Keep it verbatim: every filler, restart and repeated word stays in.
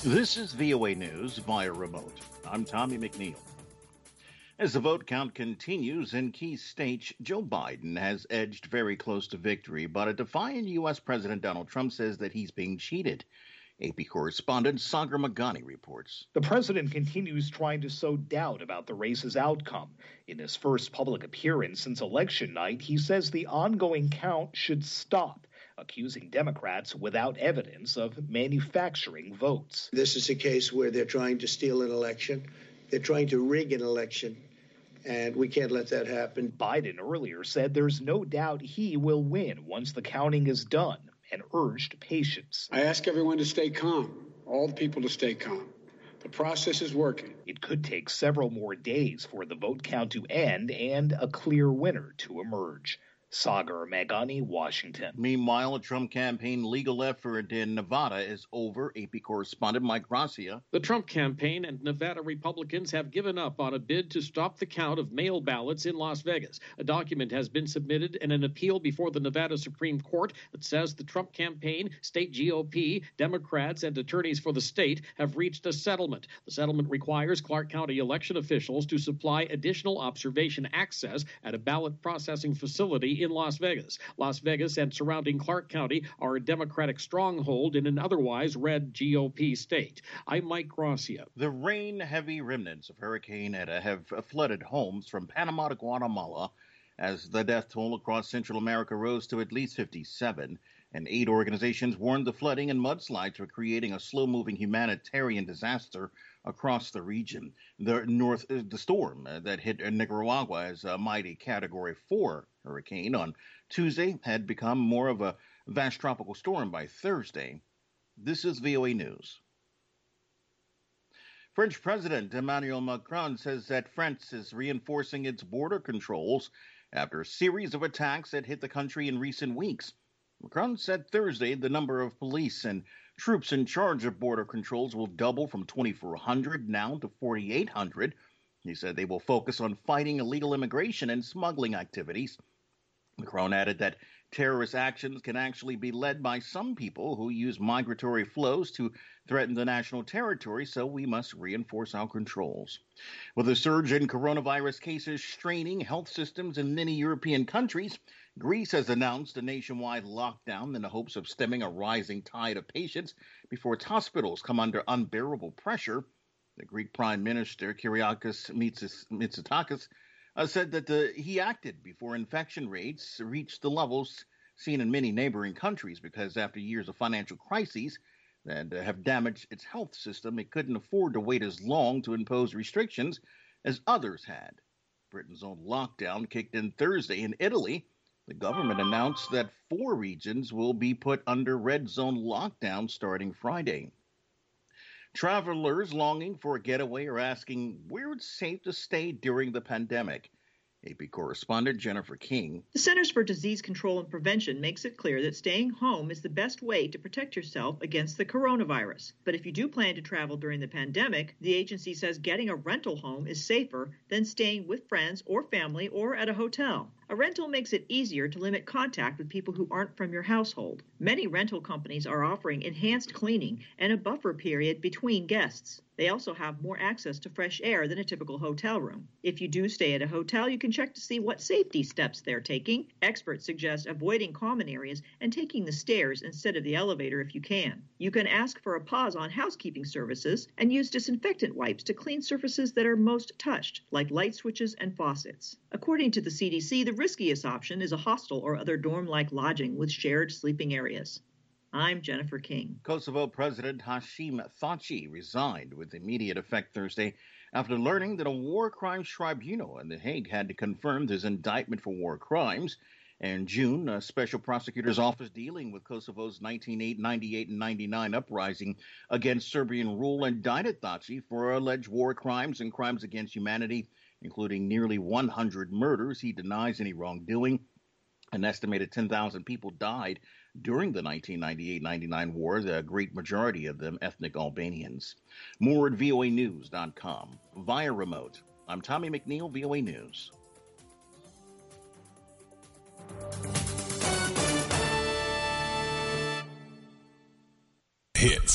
This is V O A News via remote. I'm Tommy McNeil. As the vote count continues in key states, Joe Biden has edged very close to victory, but a defiant U S. President Donald Trump says that he's being cheated. A P correspondent Sagar Magani reports. The president continues trying to sow doubt about the race's outcome. In his first public appearance since election night, he says the ongoing count should stop, accusing Democrats without evidence of manufacturing votes. This is a case where they're trying to steal an election. They're trying to rig an election, and we can't let that happen. Biden earlier said there's no doubt he will win once the counting is done, and urged patience. I ask everyone to stay calm, all the people to stay calm. The process is working. It could take several more days for the vote count to end and a clear winner to emerge. Sagar Magani, Washington. Meanwhile, a Trump campaign legal effort in Nevada is over. A P correspondent Mike Gracia. The Trump campaign and Nevada Republicans have given up on a bid to stop the count of mail ballots in Las Vegas. A document has been submitted in an appeal before the Nevada Supreme Court that says the Trump campaign, state G O P, Democrats, and attorneys for the state have reached a settlement. The settlement requires Clark County election officials to supply additional observation access at a ballot processing facility in Las Vegas. Las Vegas and surrounding Clark County are a Democratic stronghold in an otherwise red G O P state. I'm Mike Gracia. The rain-heavy remnants of Hurricane Eta have flooded homes from Panama to Guatemala as the death toll across Central America rose to at least fifty-seven, and aid organizations warned the flooding and mudslides were creating a slow-moving humanitarian disaster across the region. The north, the storm that hit Nicaragua as a mighty Category four hurricane on Tuesday had become more of a vast tropical storm by Thursday. This is V O A News. French President Emmanuel Macron says that France is reinforcing its border controls after a series of attacks that hit the country in recent weeks. Macron said Thursday the number of police and troops in charge of border controls will double from twenty-four hundred now to forty-eight hundred. He said they will focus on fighting illegal immigration and smuggling activities. Macron added that terrorist actions can actually be led by some people who use migratory flows to threaten the national territory, so we must reinforce our controls. With a surge in coronavirus cases straining health systems in many European countries, Greece has announced a nationwide lockdown in the hopes of stemming a rising tide of patients before its hospitals come under unbearable pressure. The Greek Prime Minister, Kyriakos Mitsotakis, uh, said that the, he acted before infection rates reached the levels seen in many neighboring countries because after years of financial crises that uh, have damaged its health system, it couldn't afford to wait as long to impose restrictions as others had. Britain's own lockdown kicked in Thursday in Italy. The government announced that four regions will be put under red zone lockdown starting Friday. Travelers longing for a getaway are asking where it's safe to stay during the pandemic. A P correspondent Jennifer King. The Centers for Disease Control and Prevention makes it clear that staying home is the best way to protect yourself against the coronavirus. But if you do plan to travel during the pandemic, the agency says getting a rental home is safer than staying with friends or family or at a hotel. A rental makes it easier to limit contact with people who aren't from your household. Many rental companies are offering enhanced cleaning and a buffer period between guests. They also have more access to fresh air than a typical hotel room. If you do stay at a hotel, you can check to see what safety steps they're taking. Experts suggest avoiding common areas and taking the stairs instead of the elevator if you can. You can ask for a pause on housekeeping services and use disinfectant wipes to clean surfaces that are most touched, like light switches and faucets. According to the C D C, the riskiest option is a hostel or other dorm-like lodging with shared sleeping areas. I'm Jennifer King. Kosovo President Hashim Thaçi resigned with immediate effect Thursday after learning that a war crimes tribunal in The Hague had to confirm his indictment for war crimes. In June, a special prosecutor's office dealing with Kosovo's nineteen ninety-eight and ninety-nine uprising against Serbian rule indicted Thaçi for alleged war crimes and crimes against humanity, including nearly one hundred murders. He denies any wrongdoing. An estimated ten thousand people died during the nineteen ninety-eight ninety-nine war, the great majority of them ethnic Albanians. More at V O A news dot com. Via remote, I'm Tommy McNeil, V O A News. Hits.